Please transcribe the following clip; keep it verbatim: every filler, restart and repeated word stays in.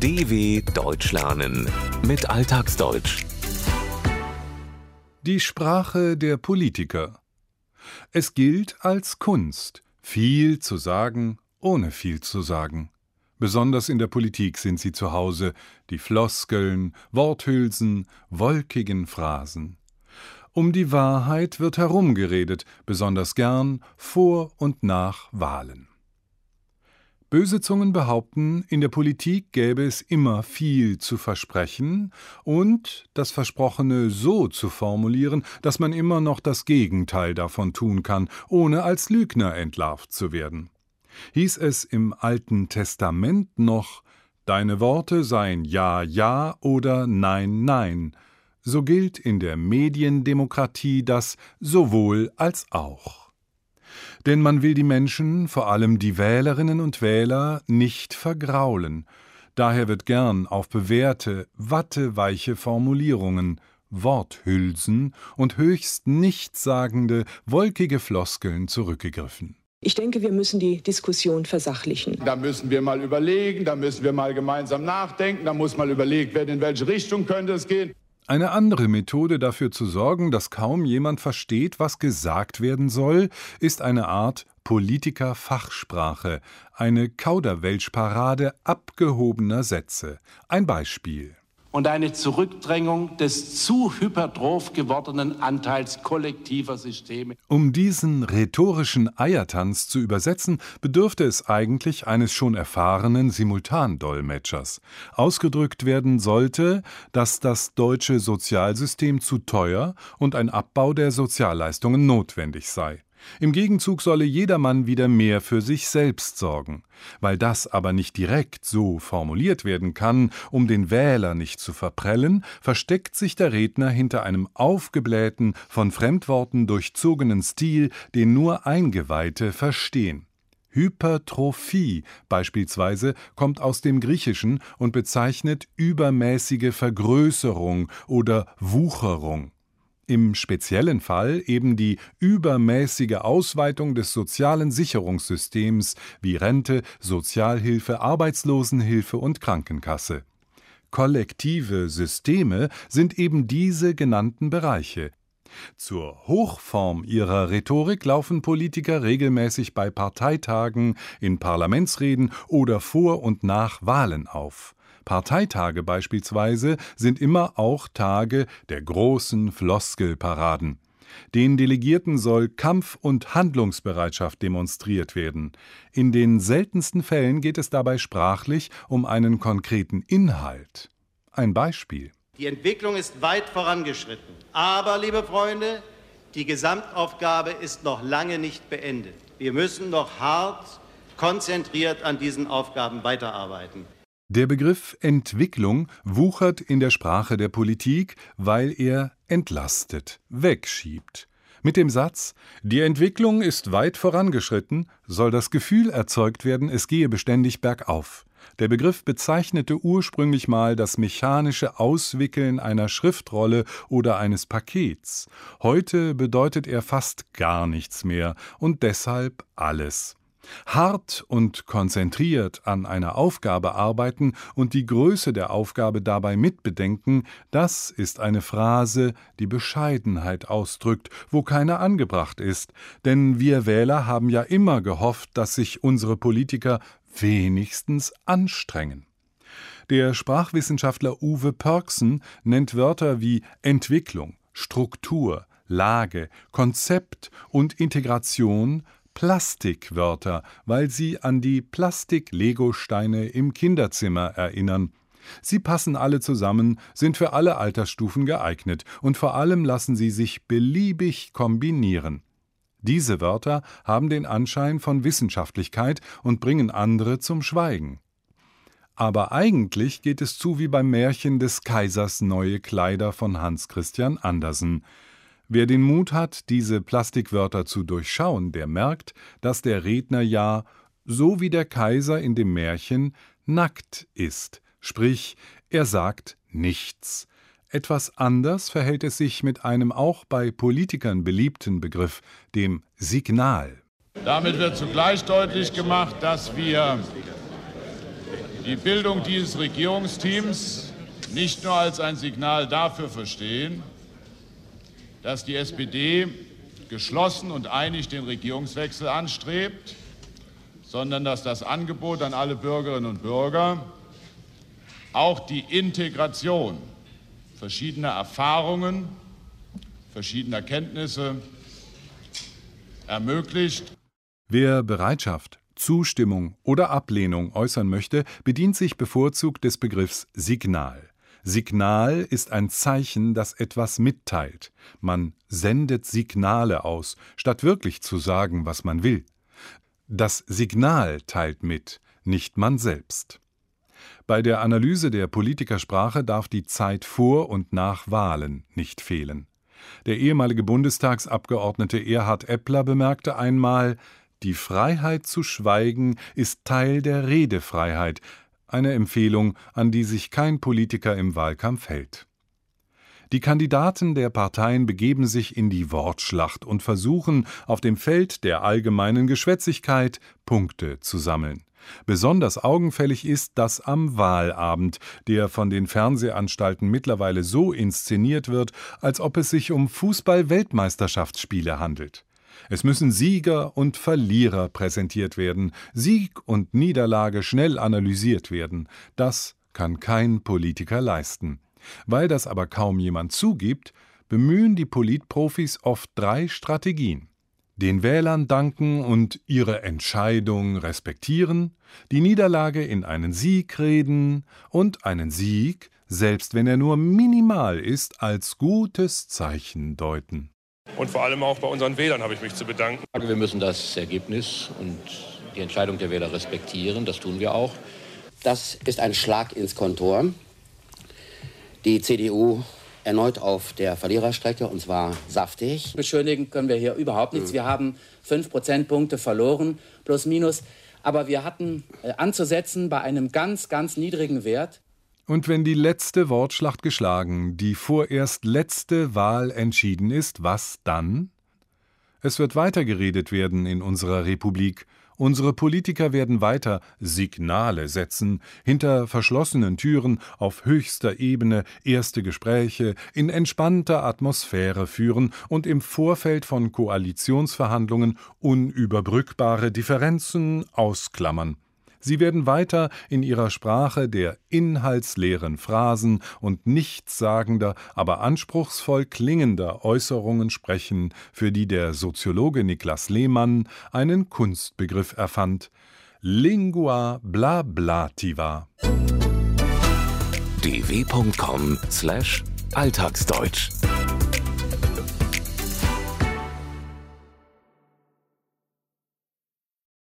D W Deutsch lernen mit Alltagsdeutsch. Die Sprache der Politiker. Es gilt als Kunst, viel zu sagen, ohne viel zu sagen. Besonders in der Politik sind sie zu Hause, die Floskeln, Worthülsen, wolkigen Phrasen. Um die Wahrheit wird herumgeredet, besonders gern vor und nach Wahlen. Böse Zungen behaupten, in der Politik gäbe es immer viel zu versprechen und das Versprochene so zu formulieren, dass man immer noch das Gegenteil davon tun kann, ohne als Lügner entlarvt zu werden. Hieß es im Alten Testament noch, »Deine Worte seien Ja, Ja oder Nein, Nein«, so gilt in der Mediendemokratie das sowohl als auch. Denn man will die Menschen, vor allem die Wählerinnen und Wähler, nicht vergraulen. Daher wird gern auf bewährte, watteweiche Formulierungen, Worthülsen und höchst nichtssagende, wolkige Floskeln zurückgegriffen. Ich denke, wir müssen die Diskussion versachlichen. Da müssen wir mal überlegen, da müssen wir mal gemeinsam nachdenken, da muss mal überlegt werden, in welche Richtung könnte es gehen. Eine andere Methode dafür zu sorgen, dass kaum jemand versteht, was gesagt werden soll, ist eine Art Politiker-Fachsprache, eine Kauderwelsch-Parade abgehobener Sätze. Ein Beispiel. Und eine Zurückdrängung des zu hypertroph gewordenen Anteils kollektiver Systeme. Um diesen rhetorischen Eiertanz zu übersetzen, bedürfte es eigentlich eines schon erfahrenen Simultandolmetschers. Ausgedrückt werden sollte, dass das deutsche Sozialsystem zu teuer und ein Abbau der Sozialleistungen notwendig sei. Im Gegenzug solle jedermann wieder mehr für sich selbst sorgen. Weil das aber nicht direkt so formuliert werden kann, um den Wähler nicht zu verprellen, versteckt sich der Redner hinter einem aufgeblähten, von Fremdworten durchzogenen Stil, den nur Eingeweihte verstehen. Hypertrophie beispielsweise kommt aus dem Griechischen und bezeichnet übermäßige Vergrößerung oder Wucherung. Im speziellen Fall eben die übermäßige Ausweitung des sozialen Sicherungssystems wie Rente, Sozialhilfe, Arbeitslosenhilfe und Krankenkasse. Kollektive Systeme sind eben diese genannten Bereiche. Zur Hochform ihrer Rhetorik laufen Politiker regelmäßig bei Parteitagen, in Parlamentsreden oder vor und nach Wahlen auf. Parteitage beispielsweise sind immer auch Tage der großen Floskelparaden. Den Delegierten soll Kampf- und Handlungsbereitschaft demonstriert werden. In den seltensten Fällen geht es dabei sprachlich um einen konkreten Inhalt. Ein Beispiel. Die Entwicklung ist weit vorangeschritten. Aber, liebe Freunde, die Gesamtaufgabe ist noch lange nicht beendet. Wir müssen noch hart, konzentriert an diesen Aufgaben weiterarbeiten. Der Begriff Entwicklung wuchert in der Sprache der Politik, weil er entlastet, wegschiebt. Mit dem Satz, die Entwicklung ist weit vorangeschritten, soll das Gefühl erzeugt werden, es gehe beständig bergauf. Der Begriff bezeichnete ursprünglich mal das mechanische Auswickeln einer Schriftrolle oder eines Pakets. Heute bedeutet er fast gar nichts mehr und deshalb alles. Hart und konzentriert an einer Aufgabe arbeiten und die Größe der Aufgabe dabei mitbedenken, das ist eine Phrase, die Bescheidenheit ausdrückt, wo keine angebracht ist, denn wir Wähler haben ja immer gehofft, dass sich unsere Politiker wenigstens anstrengen. Der Sprachwissenschaftler Uwe Pörksen nennt Wörter wie Entwicklung, Struktur, Lage, Konzept und Integration Plastikwörter, weil sie an die Plastik-Legosteine im Kinderzimmer erinnern. Sie passen alle zusammen, sind für alle Altersstufen geeignet und vor allem lassen sie sich beliebig kombinieren. Diese Wörter haben den Anschein von Wissenschaftlichkeit und bringen andere zum Schweigen. Aber eigentlich geht es zu wie beim Märchen des Kaisers neue Kleider von Hans Christian Andersen. Wer den Mut hat, diese Plastikwörter zu durchschauen, der merkt, dass der Redner ja, so wie der Kaiser in dem Märchen, nackt ist. Sprich, er sagt nichts. Etwas anders verhält es sich mit einem auch bei Politikern beliebten Begriff, dem Signal. Damit wird zugleich deutlich gemacht, dass wir die Bildung dieses Regierungsteams nicht nur als ein Signal dafür verstehen, dass die S P D geschlossen und einig den Regierungswechsel anstrebt, sondern dass das Angebot an alle Bürgerinnen und Bürger auch die Integration verschiedener Erfahrungen, verschiedener Kenntnisse ermöglicht. Wer Bereitschaft, Zustimmung oder Ablehnung äußern möchte, bedient sich bevorzugt des Begriffs Signal. Signal ist ein Zeichen, das etwas mitteilt. Man sendet Signale aus, statt wirklich zu sagen, was man will. Das Signal teilt mit, nicht man selbst. Bei der Analyse der Politikersprache darf die Zeit vor und nach Wahlen nicht fehlen. Der ehemalige Bundestagsabgeordnete Erhard Eppler bemerkte einmal: Die Freiheit zu schweigen ist Teil der Redefreiheit, eine Empfehlung, an die sich kein Politiker im Wahlkampf hält. Die Kandidaten der Parteien begeben sich in die Wortschlacht und versuchen, auf dem Feld der allgemeinen Geschwätzigkeit Punkte zu sammeln. Besonders augenfällig ist das am Wahlabend, der von den Fernsehanstalten mittlerweile so inszeniert wird, als ob es sich um Fußball-Weltmeisterschaftsspiele handelt. Es müssen Sieger und Verlierer präsentiert werden, Sieg und Niederlage schnell analysiert werden. Das kann kein Politiker leisten. Weil das aber kaum jemand zugibt, bemühen die Politprofis oft drei Strategien: Den Wählern danken und ihre Entscheidung respektieren, die Niederlage in einen Sieg reden und einen Sieg, selbst wenn er nur minimal ist, als gutes Zeichen deuten. Und vor allem auch bei unseren Wählern habe ich mich zu bedanken. Wir müssen das Ergebnis und die Entscheidung der Wähler respektieren. Das tun wir auch. Das ist ein Schlag ins Kontor. Die C D U erneut auf der Verliererstrecke, und zwar saftig. Beschönigen können wir hier überhaupt nichts. Wir haben fünf Prozentpunkte verloren, plus minus. Aber wir hatten äh, anzusetzen bei einem ganz, ganz niedrigen Wert. Und wenn die letzte Wortschlacht geschlagen, die vorerst letzte Wahl entschieden ist, was dann? Es wird weitergeredet werden in unserer Republik. Unsere Politiker werden weiter Signale setzen, hinter verschlossenen Türen auf höchster Ebene erste Gespräche in entspannter Atmosphäre führen und im Vorfeld von Koalitionsverhandlungen unüberbrückbare Differenzen ausklammern. Sie werden weiter in ihrer Sprache der inhaltsleeren Phrasen und nichtssagender, aber anspruchsvoll klingender Äußerungen sprechen, für die der Soziologe Niklas Lehmann einen Kunstbegriff erfand: Lingua blablativa. d w punkt com slash alltagsdeutsch